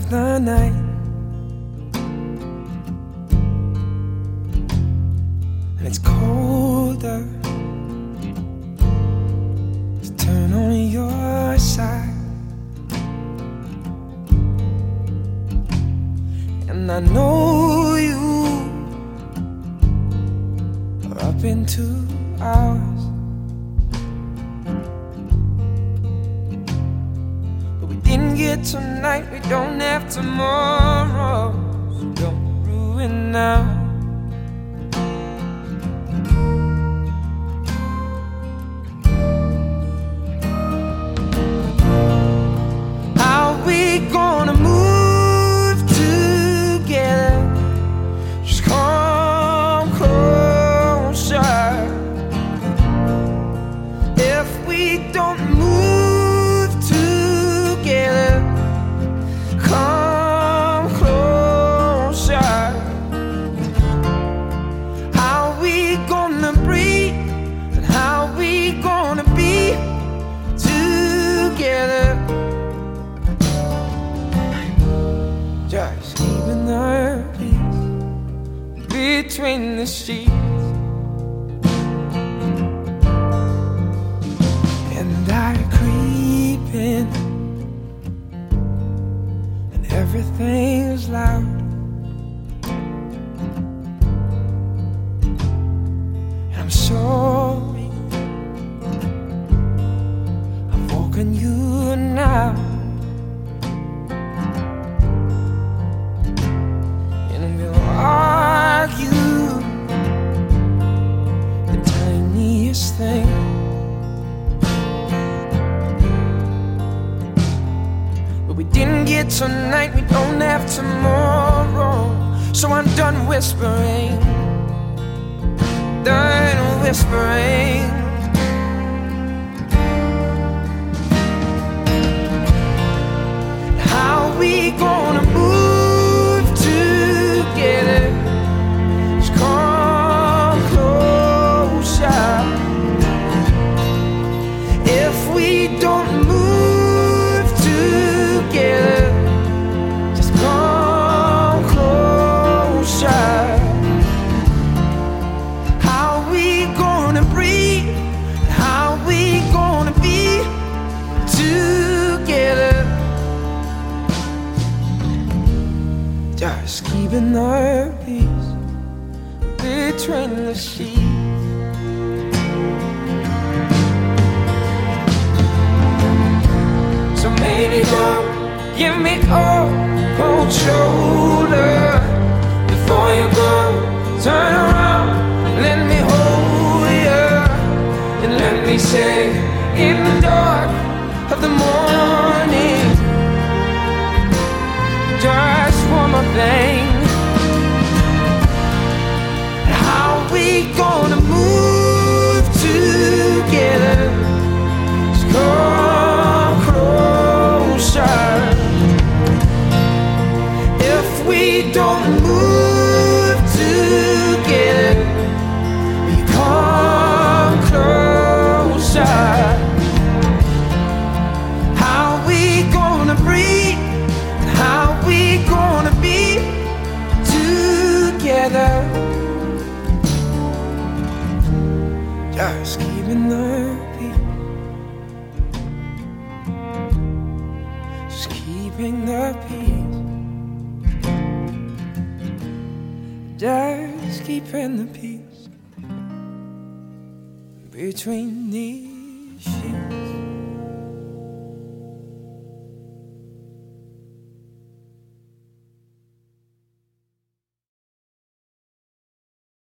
the night. And it's colder. Just turn on your side. And I know you are up in 2 hours. Didn't get tonight, we don't have tomorrow. So don't ruin now. How we gonna move together? Just come closer. If we don't move together, come closer. How we gonna breathe and how we gonna be together? Just keeping the peace between the sheets. And I creep in, everything's loud. And I'm sorry I've woken you now. And we'll argue the tiniest thing. We didn't get tonight, we don't have tomorrow. So I'm done whispering, done whispering. How we gonna move together? Just come closer. If we don't move together, just come closer. How we gonna breathe? How we gonna be together? Just keeping our peace between the sheets. So maybe don't give me a cold shoulder before you go. Turn around, let me hold you, and let me say in the dark of the morning, just one more thing. How we gonna move together? Just come closer. If we don't move together, we come closer. How we gonna breathe? How we gonna be together? Just keeping the peace. Just keeping the peace. Just keeping the peace between these sheets.